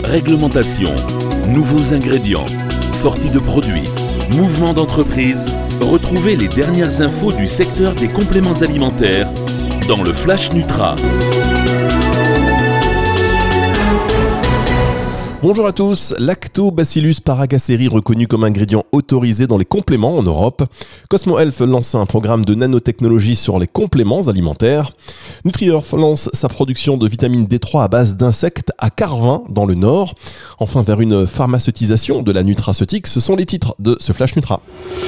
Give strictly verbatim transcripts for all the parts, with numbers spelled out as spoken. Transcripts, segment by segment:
Réglementation, nouveaux ingrédients, sortie de produits, mouvements d'entreprise. Retrouvez les dernières infos du secteur des compléments alimentaires dans le Flash Nutra. Bonjour à tous, Lactobacillus paragaceri reconnu comme ingrédient autorisé dans les compléments en Europe. Cosmo Health lance un programme de nanotechnologie sur les compléments alimentaires. NutriEarth lance sa production de vitamine D trois à base d'insectes à Carvin dans le Nord. Enfin, vers une pharmaceutisation de la nutraceutique, ce sont les titres de ce Flash Nutra.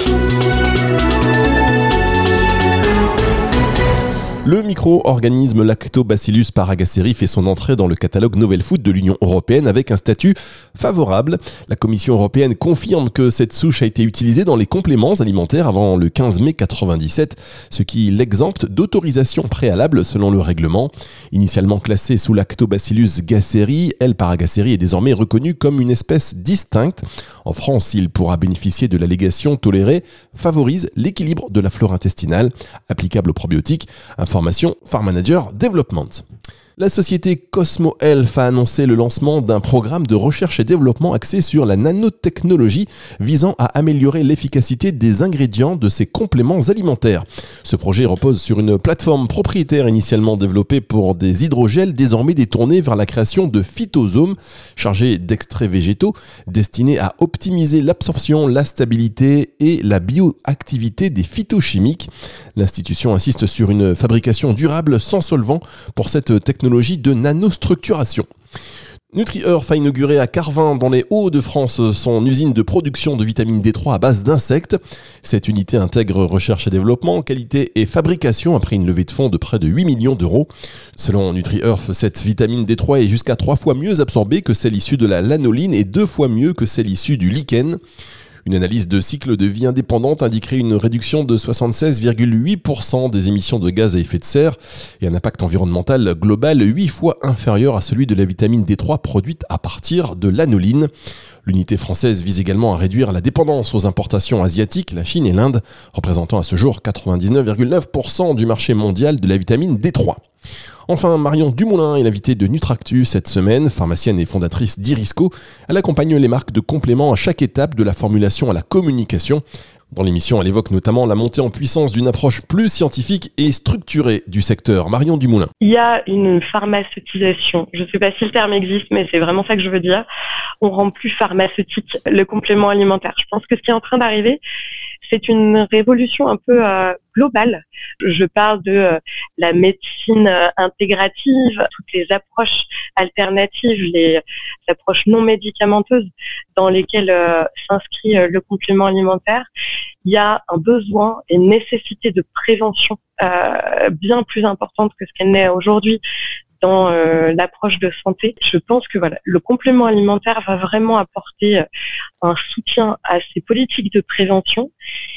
Le micro-organisme Lactobacillus paragaceri fait son entrée dans le catalogue Novel Food de l'Union européenne avec un statut favorable. La Commission européenne confirme que cette souche a été utilisée dans les compléments alimentaires avant le quinze mai quatre-vingt-dix-sept, ce qui l'exempte d'autorisation préalable selon le règlement. Initialement classée sous Lactobacillus gasseri, L. paragaceri est désormais reconnue comme une espèce distincte. En France, il pourra bénéficier de l'allégation tolérée favorise l'équilibre de la flore intestinale, applicable aux probiotiques. Information Farm Manager Development. La société Cosmo Health a annoncé le lancement d'un programme de recherche et développement axé sur la nanotechnologie visant à améliorer l'efficacité des ingrédients de ces compléments alimentaires. Ce projet repose sur une plateforme propriétaire initialement développée pour des hydrogels désormais détournés vers la création de phytosomes chargés d'extraits végétaux destinés à optimiser l'absorption, la stabilité et la bioactivité des phytochimiques. L'institution insiste sur une fabrication durable sans solvant pour cette technologie de nanostructuration. NutriEarth a inauguré à Carvin, dans les Hauts-de-France, son usine de production de vitamine D trois à base d'insectes. Cette unité intègre recherche et développement, qualité et fabrication après une levée de fonds de près de huit millions d'euros. Selon NutriEarth, cette vitamine D trois est jusqu'à trois fois mieux absorbée que celle issue de la lanoline et deux fois mieux que celle issue du lichen. Une analyse de cycle de vie indépendante indiquerait une réduction de soixante-seize virgule huit pour cent des émissions de gaz à effet de serre et un impact environnemental global huit fois inférieur à celui de la vitamine D trois produite à partir de l'anoline. L'unité française vise également à réduire la dépendance aux importations asiatiques, la Chine et l'Inde, représentant à ce jour quatre-vingt-dix-neuf virgule neuf pour cent du marché mondial de la vitamine D trois. Enfin, Marion Dumoulin est l'invitée de Nutractu cette semaine, pharmacienne et fondatrice d'Irisco. Elle accompagne les marques de compléments à chaque étape de la formulation à la communication. Dans l'émission, elle évoque notamment la montée en puissance d'une approche plus scientifique et structurée du secteur. Marion Dumoulin. Il y a une pharmaceutisation. Je ne sais pas si le terme existe, mais c'est vraiment ça que je veux dire. On rend plus pharmaceutique le complément alimentaire. Je pense que ce qui est en train d'arriver, c'est une révolution un peu euh, globale. Je parle de euh, la médecine euh, intégrative, toutes les approches alternatives, les approches non médicamenteuses dans lesquelles euh, s'inscrit euh, le complément alimentaire. Il y a un besoin et une nécessité de prévention euh, bien plus importante que ce qu'elle n'est aujourd'hui dans euh, l'approche de santé. Je pense que voilà, le complément alimentaire va vraiment apporter euh, un soutien à ces politiques de prévention.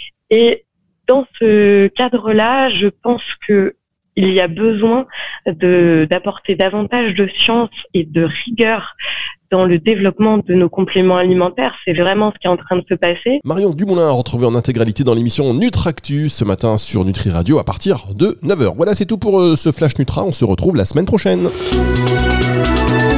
Et dans ce cadre-là, je pense que il y a besoin de, d'apporter davantage de science et de rigueur dans le développement de nos compléments alimentaires. C'est vraiment ce qui est en train de se passer. Marion Dumoulin a retrouvé en intégralité dans l'émission Nutractu ce matin sur Nutri Radio à partir de neuf heures. Voilà, c'est tout pour ce Flash Nutra. On se retrouve la semaine prochaine.